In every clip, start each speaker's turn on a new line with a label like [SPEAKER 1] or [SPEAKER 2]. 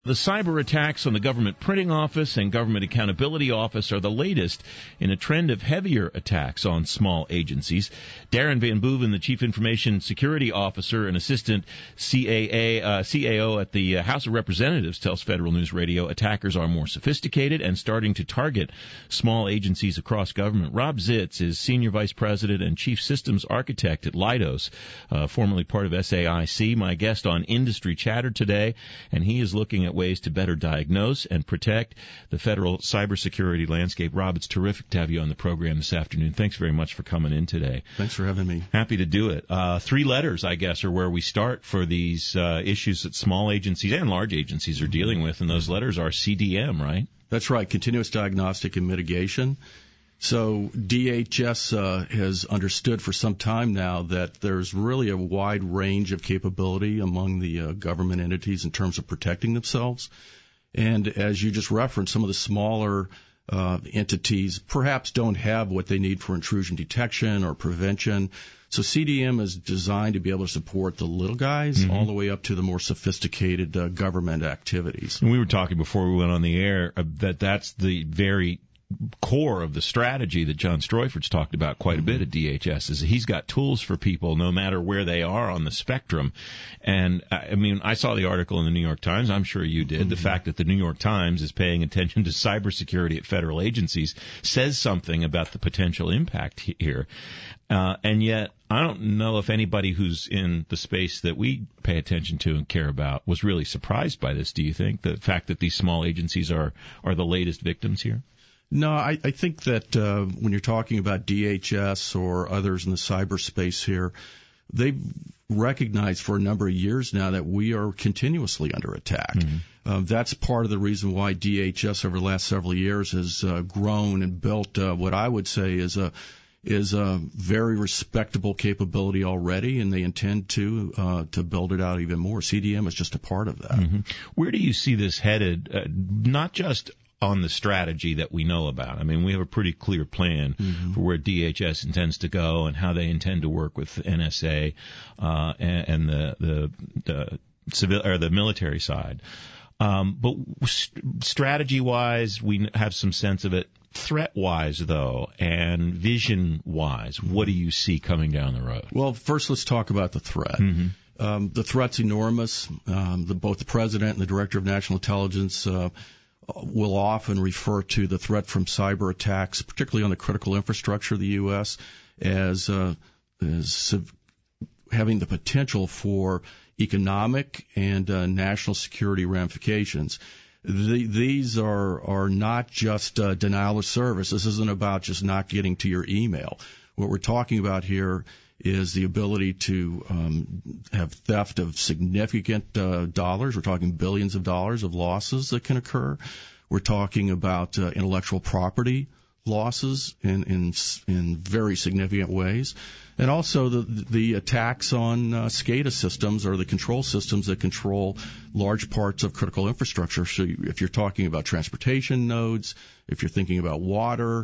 [SPEAKER 1] The cyber attacks on the Government Printing Office and Government Accountability Office are the latest in a trend of heavier attacks on small agencies. Darren Van Boeven, the Chief Information Security Officer and Assistant CAO at the House of Representatives, tells Federal News Radio attackers are more sophisticated and starting to target small agencies across government. Rob Zitz is Senior Vice President and Chief Systems Architect at Leidos, formerly part of SAIC, my guest on Industry Chatter today, and he is looking at ways to better diagnose and protect the federal cybersecurity landscape. Rob, it's terrific to have you on the program this afternoon. Thanks very much for coming in today.
[SPEAKER 2] Thanks for having me.
[SPEAKER 1] Happy to do it. 3 letters, I guess, are where we start for these issues that small agencies and large agencies are dealing with, and those letters are CDM, right?
[SPEAKER 2] That's right, Continuous Diagnostic and Mitigation. So DHS has understood for some time now that there's really a wide range of capability among the government entities in terms of protecting themselves. And as you just referenced, some of the smaller entities perhaps don't have what they need for intrusion detection or prevention. So CDM is designed to be able to support the little guys all the way up to the more sophisticated government activities.
[SPEAKER 1] And we were talking before we went on the air that that's the very core of the strategy that John Stroifert's talked about quite a bit at DHS, is he's got tools for people no matter where they are on the spectrum. And I mean, I saw the article in the New York Times. I'm sure you did. The fact that the New York Times is paying attention to cybersecurity at federal agencies says something about the potential impact here. And yet, I don't know if anybody who's in the space that we pay attention to and care about was really surprised by this. Do you think the fact that these small agencies are the latest victims here?
[SPEAKER 2] No, I think that when you're talking about DHS or others in the cyberspace here, they've recognized for a number of years now that we are continuously under attack. That's part of the reason why DHS over the last several years has grown and built what I would say is a very respectable capability already, and they intend to build it out even more. CDM is just a part of that.
[SPEAKER 1] Where do you see this headed? Not just on the strategy that we know about. I mean, we have a pretty clear plan for where DHS intends to go and how they intend to work with NSA and the civil or the military side. But strategy-wise, we have some sense of it. Threat-wise, though, and vision-wise, what do you see coming down the road?
[SPEAKER 2] Well, first let's talk about the threat. The threat's enormous. Both the President and the Director of National Intelligence will often refer to the threat from cyber attacks, particularly on the critical infrastructure of the U.S., as having the potential for economic and national security ramifications. These are not just denial of service. This isn't about just not getting to your email. What we're talking about here is the ability to have theft of significant dollars. We're talking billions of dollars of losses that can occur. We're talking about intellectual property losses in very significant ways, and also the attacks on SCADA systems, or the control systems that control large parts of critical infrastructure. So if you're talking about transportation nodes, if you're thinking about water,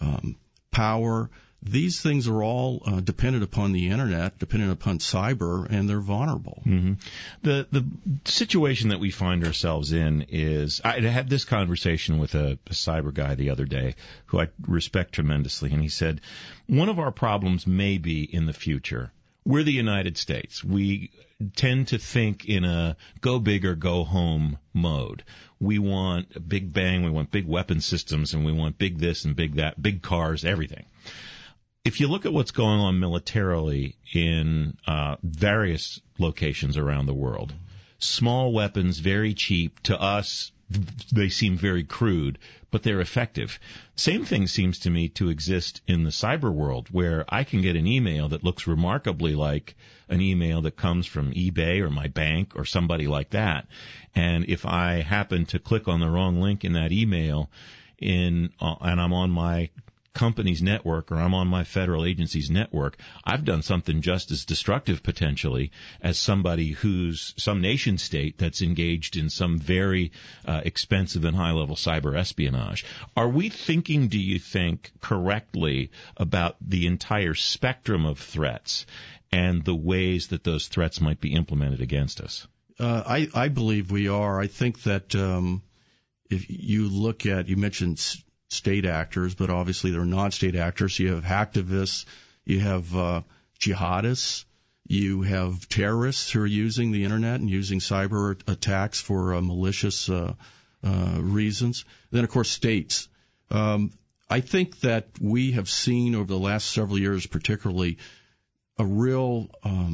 [SPEAKER 2] power, these things are all dependent upon the internet, dependent upon cyber, and they're vulnerable.
[SPEAKER 1] The situation that we find ourselves in is, I had this conversation with a cyber guy the other day who I respect tremendously, and he said, one of our problems may be in the future. We're the United States. We tend to think in a go big or go home mode. We want a big bang, we want big weapon systems, and we want big this and big that, big cars, everything. If you look at what's going on militarily in various locations around the world, small weapons, very cheap. To us, they seem very crude, but they're effective. Same thing seems to me to exist in the cyber world, where I can get an email that looks remarkably like an email that comes from eBay or my bank or somebody like that. And if I happen to click on the wrong link in that email and I'm on my company's network, or I'm on my federal agency's network, I've done something just as destructive potentially as somebody who's some nation state that's engaged in some very expensive and high-level cyber espionage. Are we thinking, do you think, correctly about the entire spectrum of threats and the ways that those threats might be implemented against us?
[SPEAKER 2] I believe we are. I think that if you look at, you mentioned state actors, but obviously there are non-state actors. You have hacktivists, you have jihadists, you have terrorists who are using the internet and using cyber attacks for malicious reasons. Then, of course, states. I think that we have seen over the last several years, particularly, a real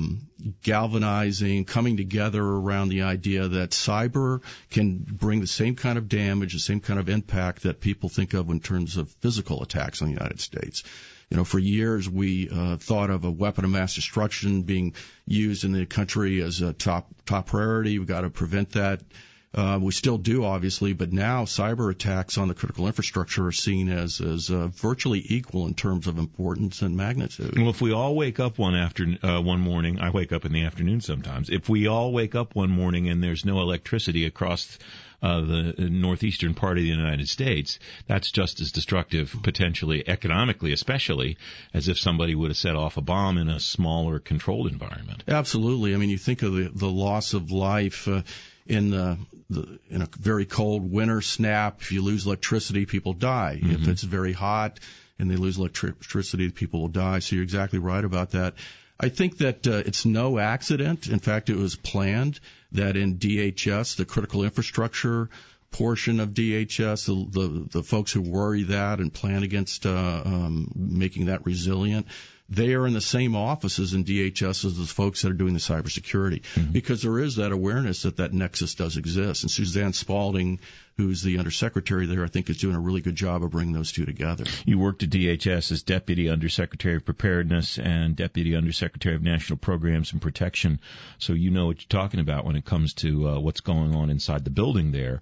[SPEAKER 2] galvanizing, coming together around the idea that cyber can bring the same kind of damage, the same kind of impact that people think of in terms of physical attacks on the United States. For years we thought of a weapon of mass destruction being used in the country as a top priority. We've got to prevent that. We still do, obviously, but now cyber attacks on the critical infrastructure are seen as virtually equal in terms of importance and magnitude.
[SPEAKER 1] Well, if we all wake up one morning, I wake up in the afternoon sometimes. If we all wake up one morning and there's no electricity across the northeastern part of the United States, that's just as destructive, potentially, economically especially, as if somebody would have set off a bomb in a smaller, controlled environment.
[SPEAKER 2] Absolutely. I mean, you think of the loss of life in a very cold winter snap. If you lose electricity, people die. Mm-hmm. If it's very hot and they lose electricity, people will die. So you're exactly right about that. I think that it's no accident. In fact, it was planned that in DHS, the critical infrastructure portion of DHS, the folks who worry that and plan against making that resilient, they are in the same offices in DHS as the folks that are doing the cybersecurity, mm-hmm. because there is that awareness that nexus does exist. And Suzanne Spalding, who's the undersecretary there, I think is doing a really good job of bringing those two together. You
[SPEAKER 1] worked at DHS as Deputy Undersecretary of Preparedness and Deputy Undersecretary of National Programs and Protection, so you know what you're talking about when it comes to what's going on inside the building there.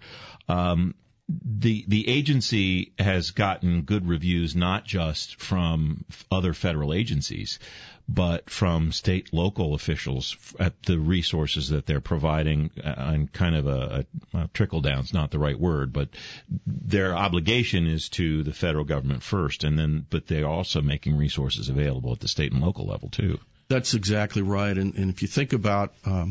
[SPEAKER 1] The agency has gotten good reviews not just from other federal agencies, but from state, local officials at the resources that they're providing, and kind of a trickle down's not the right word, but their obligation is to the federal government first, but they're also making resources available at the state and local level too.
[SPEAKER 2] That's exactly right, and if you think about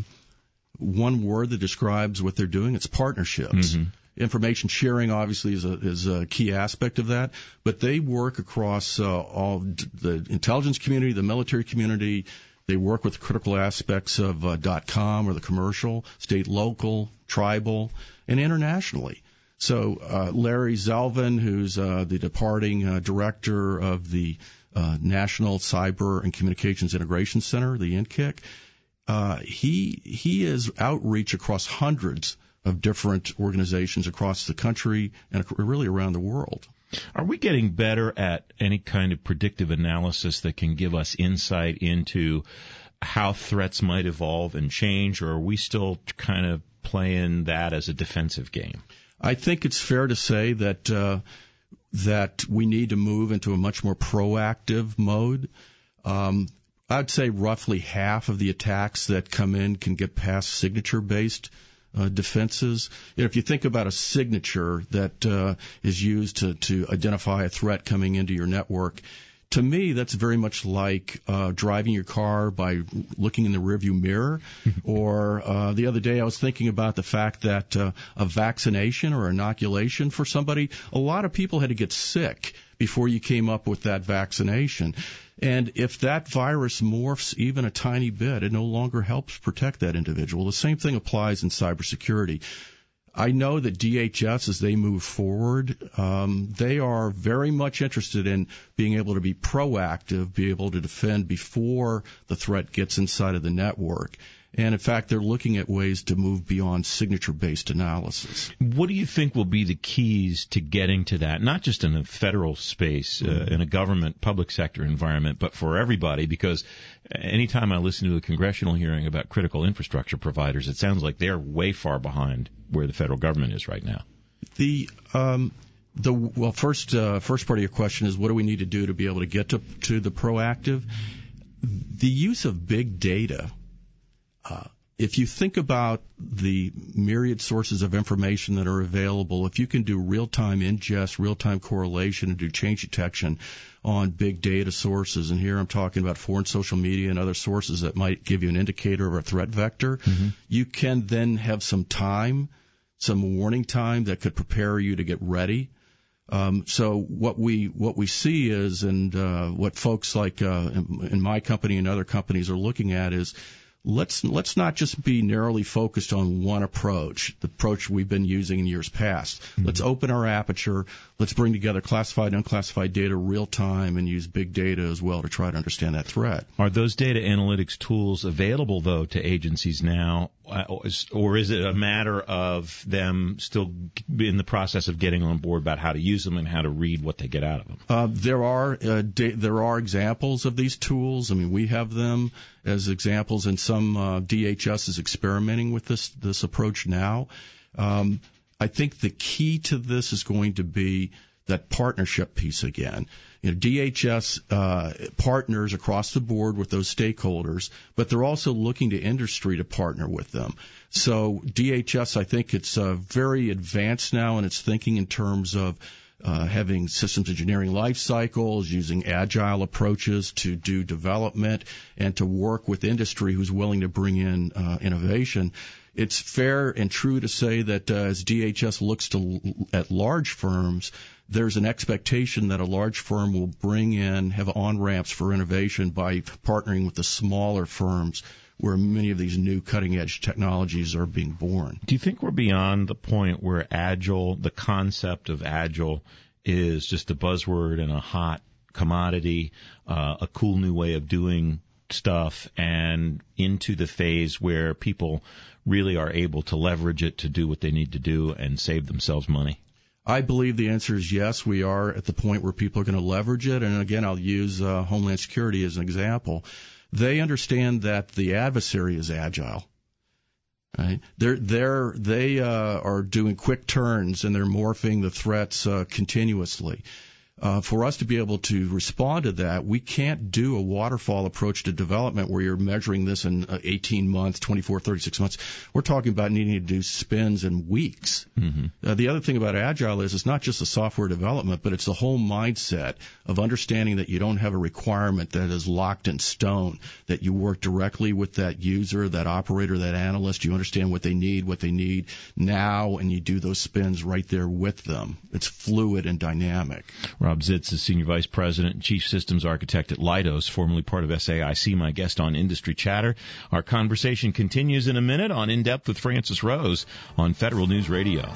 [SPEAKER 2] one word that describes what they're doing, it's partnerships. Mm-hmm. Information sharing, obviously, is a key aspect of that, but they work across all the intelligence community, the military community. They work with critical aspects of .com or the commercial, state, local, tribal, and internationally. So Larry Zelvin, who's the departing director of the National Cyber and Communications Integration Center, the NCIC, he is outreach across hundreds of different organizations across the country and really around the world.
[SPEAKER 1] Are we getting better at any kind of predictive analysis that can give us insight into how threats might evolve and change, or are we still kind of playing that as a defensive game?
[SPEAKER 2] I think it's fair to say that we need to move into a much more proactive mode. I'd say roughly half of the attacks that come in can get past signature-based defenses. If you think about a signature that is used to identify a threat coming into your network, to me that's very much like driving your car by looking in the rearview mirror. Or the other day I was thinking about the fact that a vaccination or inoculation for somebody, a lot of people had to get sick before you came up with that vaccination. And if that virus morphs even a tiny bit, it no longer helps protect that individual. The same thing applies in cybersecurity. I know that DHS, as they move forward, they are very much interested in being able to be proactive, be able to defend before the threat gets inside of the network. And, in fact, they're looking at ways to move beyond signature-based analysis.
[SPEAKER 1] What do you think will be the keys to getting to that, not just in a federal space, in a government, public sector environment, but for everybody? Because anytime I listen to a congressional hearing about critical infrastructure providers, it sounds like they're way far behind where the federal government is right now.
[SPEAKER 2] First part of your question is what do we need to do to be able to get to the proactive? The use of big data if you think about the myriad sources of information that are available, if you can do real-time ingest, real-time correlation, and do change detection on big data sources, and here I'm talking about foreign social media and other sources that might give you an indicator of a threat vector, you can then have some time, some warning time that could prepare you to get ready. So what we see is, and what folks like in my company and other companies are looking at is, let's not just be narrowly focused on one approach, the approach we've been using in years past. Let's open our aperture. Let's bring together classified and unclassified data real time and use big data as well to try to understand that threat.
[SPEAKER 1] Are those data analytics tools available, though, to agencies now, or is it a matter of them still in the process of getting on board about how to use them and how to read what they get out of them?
[SPEAKER 2] There are examples of these tools. I mean, we have them as examples, and some DHS is experimenting with this approach now. I think the key to this is going to be that partnership piece again. DHS partners across the board with those stakeholders, but they're also looking to industry to partner with them. So DHS, I think it's very advanced now in its thinking in terms of having systems engineering life cycles, using agile approaches to do development, and to work with industry who's willing to bring in innovation. It's fair and true to say that as DHS looks at large firms, there's an expectation that a large firm will have on-ramps for innovation by partnering with the smaller firms where many of these new cutting-edge technologies are being born.
[SPEAKER 1] Do you think we're beyond the point where agile, the concept of agile, is just a buzzword and a hot commodity, a cool new way of doing stuff, and into the phase where people really are able to leverage it to do what they need to do and save themselves money?
[SPEAKER 2] I believe the answer is yes. We are at the point where people are going to leverage it. And again, I'll use Homeland Security as an example. They understand that the adversary is agile. Right? They are doing quick turns, and they're morphing the threats continuously. For us to be able to respond to that, we can't do a waterfall approach to development where you're measuring this in 18 months, 24, 36 months. We're talking about needing to do spins in weeks. The other thing about Agile is it's not just the software development, but it's the whole mindset of understanding that you don't have a requirement that is locked in stone, that you work directly with that user, that operator, that analyst. You understand what they need now, and you do those spins right there with them. It's fluid and dynamic.
[SPEAKER 1] Rob Zitz is Senior Vice President and Chief Systems Architect at Leidos, formerly part of SAIC, my guest on Industry Chatter. Our conversation continues in a minute on In Depth with Francis Rose on Federal News Radio.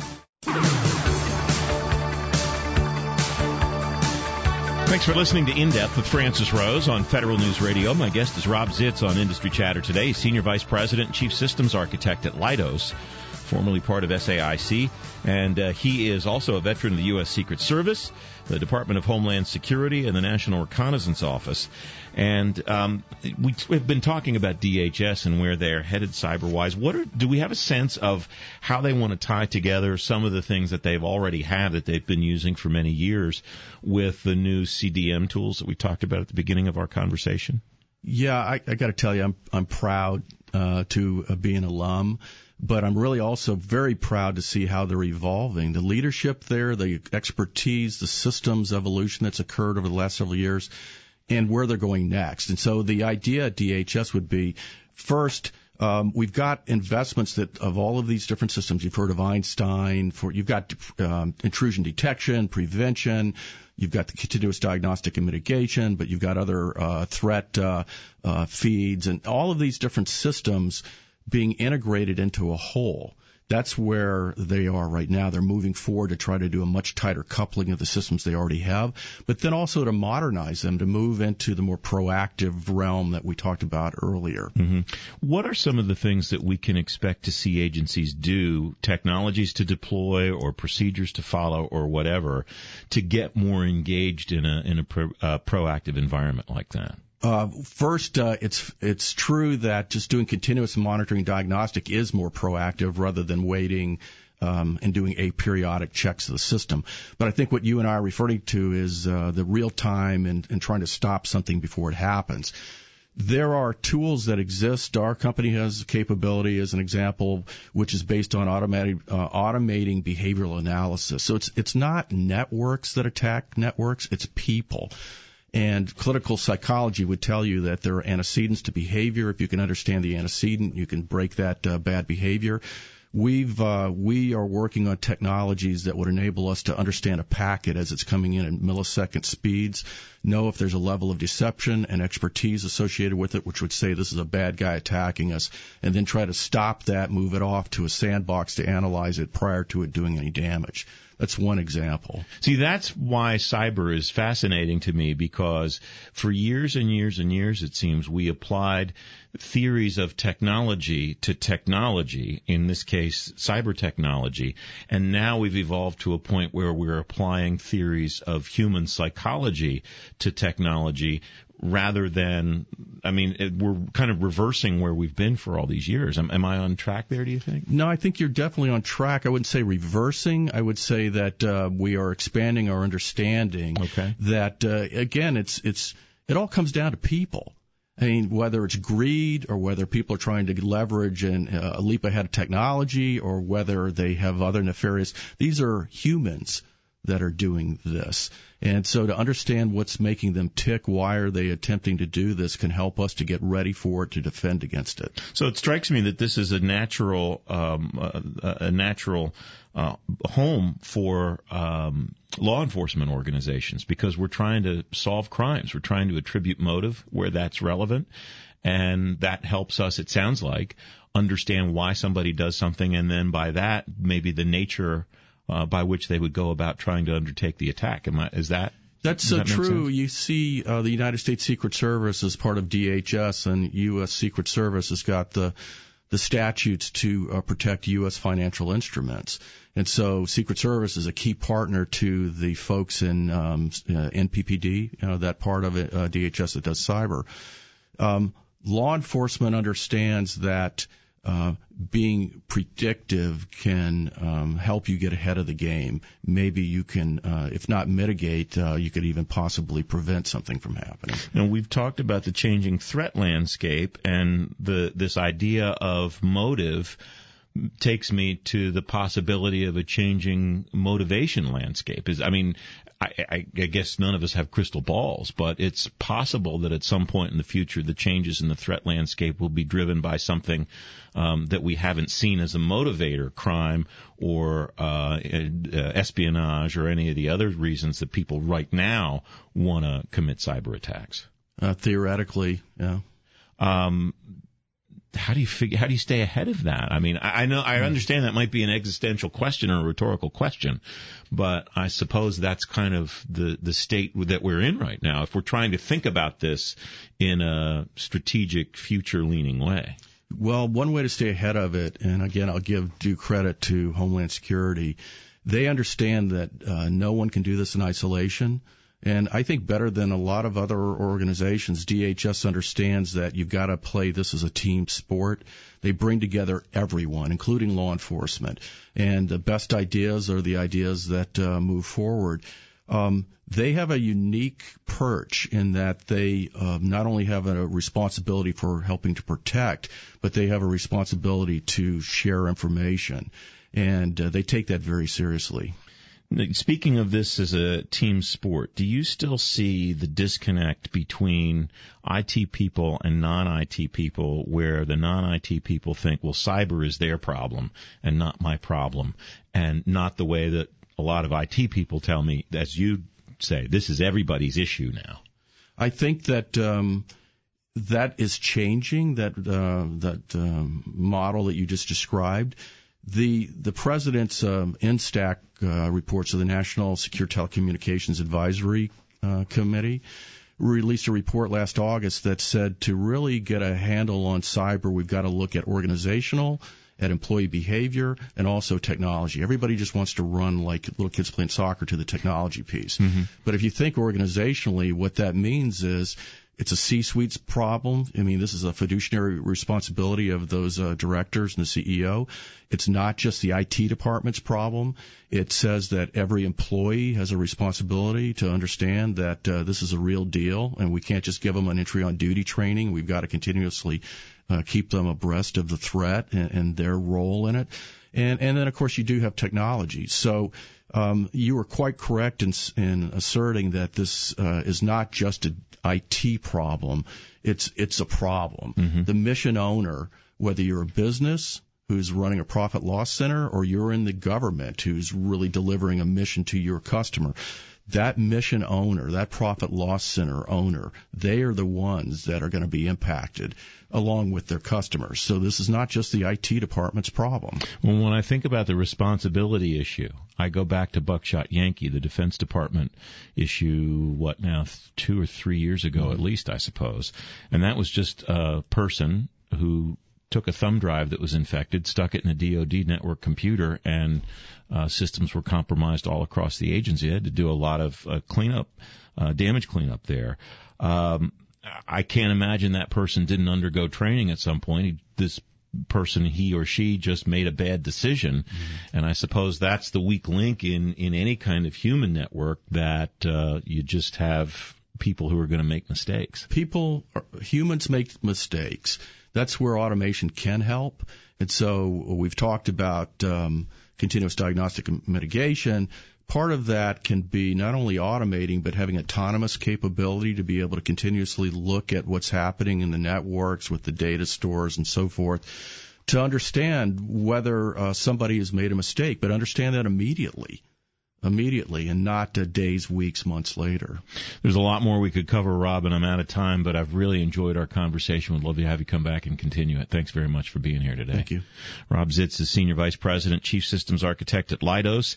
[SPEAKER 1] Thanks for listening to In Depth with Francis Rose on Federal News Radio. My guest is Rob Zitz on Industry Chatter today, Senior Vice President and Chief Systems Architect at Leidos, formerly part of SAIC, and he is also a veteran of the U.S. Secret Service, the Department of Homeland Security, and the National Reconnaissance Office. And we've been talking about DHS and where they're headed cyber-wise. Do we have a sense of how they want to tie together some of the things that they've already had that they've been using for many years with the new CDM tools that we talked about at the beginning of our conversation?
[SPEAKER 2] Yeah, I got to tell you, I'm proud to be an alum. But I'm really also very proud to see how they're evolving. The leadership there, the expertise, the systems evolution that's occurred over the last several years, and where they're going next. And so the idea at DHS would be, first, we've got investments of all of these different systems. You've heard of Einstein. You've got intrusion detection, prevention. You've got the continuous diagnostic and mitigation, but you've got other threat feeds, and all of these different systems being integrated into a whole. That's where they are right now. They're moving forward to try to do a much tighter coupling of the systems they already have, but then also to modernize them, to move into the more proactive realm that we talked about earlier.
[SPEAKER 1] What are some of the things that we can expect to see agencies do, technologies to deploy or procedures to follow or whatever, to get more engaged in a proactive environment like that?
[SPEAKER 2] First, it's true that just doing continuous monitoring diagnostic is more proactive rather than waiting and doing aperiodic checks of the system. But I think what you and I are referring to is the real time and trying to stop something before it happens. There are tools that exist. Our company has a capability, as an example, which is based on automating behavioral analysis. So it's not networks that attack networks, it's people. And clinical psychology would tell you that there are antecedents to behavior. If you can understand the antecedent, you can break that bad behavior. We are working on technologies that would enable us to understand a packet as it's coming in millisecond speeds, know if there's a level of deception and expertise associated with it, which would say this is a bad guy attacking us, and then try to stop that, move it off to a sandbox to analyze it prior to it doing any damage. That's one example.
[SPEAKER 1] See, that's why cyber is fascinating to me, because for years and years and years, it seems, we applied theories of technology to technology, in this case, cyber technology, and now we've evolved to a point where we're applying theories of human psychology to technology rather than, we're kind of reversing where we've been for all these years. Am I on track there, do you think?
[SPEAKER 2] No, I think you're definitely on track. I wouldn't say reversing. I would say that we are expanding our understanding.
[SPEAKER 1] Okay.
[SPEAKER 2] That, again, it all comes down to people. I mean, whether it's greed or whether people are trying to leverage a leap ahead of technology or whether they have other nefarious, these are humans that are doing this. And so to understand what's making them tick, why are they attempting to do this, can help us to get ready for it, to defend against it.
[SPEAKER 1] So it strikes me that this is a natural home for law enforcement organizations, because we're trying to solve crimes. We're trying to attribute motive where that's relevant, and that helps us, it sounds like, understand why somebody does something, and then by that, maybe the nature by which they would go about trying to undertake the attack. That's
[SPEAKER 2] true. You see the United States Secret Service as part of DHS, and U.S. Secret Service has got the statutes to protect U.S. financial instruments. And so Secret Service is a key partner to the folks in NPPD, that part of it, DHS that does cyber. Law enforcement understands that being predictive can help you get ahead of the game. Maybe you can, if not mitigate, you could even possibly prevent something from happening.
[SPEAKER 1] And we've talked about the changing threat landscape, and this idea of motive takes me to the possibility of a changing motivation landscape. I guess none of us have crystal balls, but it's possible that at some point in the future the changes in the threat landscape will be driven by something that we haven't seen as a motivator, crime or espionage or any of the other reasons that people right now want to commit cyber attacks.
[SPEAKER 2] Theoretically, yeah.
[SPEAKER 1] How do you stay ahead of that? I understand that might be an existential question or a rhetorical question, but I suppose that's kind of the state that we're in right now, if we're trying to think about this in a strategic, future-leaning way.
[SPEAKER 2] Well, one way to stay ahead of it, and again, I'll give due credit to Homeland Security, they understand that no one can do this in isolation. And I think better than a lot of other organizations, DHS understands that you've got to play this as a team sport. They bring together everyone, including law enforcement. And the best ideas are the ideas that move forward. They have a unique perch in that they not only have a responsibility for helping to protect, but they have a responsibility to share information. And they take that very seriously.
[SPEAKER 1] Speaking of this as a team sport, do you still see the disconnect between IT people and non-IT people, where the non-IT people think, well, cyber is their problem and not my problem, and not the way that a lot of IT people tell me, as you say, this is everybody's issue now? I
[SPEAKER 2] think that that is changing, that model that you just described. The president's NSTAC reports of the National Secure Telecommunications Advisory Committee released a report last August that said to really get a handle on cyber, we've got to look at organizational, at employee behavior, and also technology. Everybody just wants to run like little kids playing soccer to the technology piece. Mm-hmm. But if you think organizationally, what that means is It's a C-suite's problem. I mean, this is a fiduciary responsibility of those directors and the CEO. It's not just the IT department's problem. It says that every employee has a responsibility to understand that this is a real deal, and we can't just give them an entry on duty training. We've got to continuously keep them abreast of the threat and their role in it. And then, of course, you do have technology. So you were quite correct in asserting that this is not just an IT problem. It's a problem. Mm-hmm. The mission owner, whether you're a business who's running a profit loss center or you're in the government who's really delivering a mission to your customer, that mission owner, that profit loss center owner, they are the ones that are going to be impacted along with their customers. So this is not just the IT department's problem.
[SPEAKER 1] Well, when I think about the responsibility issue, I go back to Buckshot Yankee, the Defense Department issue, 2 or 3 years ago at least, I suppose. And that was just a person who took a thumb drive that was infected, stuck it in a DoD network computer, and systems were compromised all across the agency. They had to do a lot of damage cleanup there. I can't imagine that person didn't undergo training at some point. This person, he or she, just made a bad decision. Mm-hmm. And I suppose that's the weak link in any kind of human network, that you just have people who are going to make mistakes.
[SPEAKER 2] Humans make mistakes. That's where automation can help. And so we've talked about continuous diagnostic mitigation. Part of that can be not only automating, but having autonomous capability to be able to continuously look at what's happening in the networks with the data stores and so forth, to understand whether somebody has made a mistake, but understand that immediately, and not days, weeks, months later.
[SPEAKER 1] There's a lot more we could cover, Rob, and I'm out of time, but I've really enjoyed our conversation. Would love to have you come back and continue it. Thanks very much for being here today.
[SPEAKER 2] Thank you.
[SPEAKER 1] Rob Zitz is Senior Vice President, Chief Systems Architect at Leidos.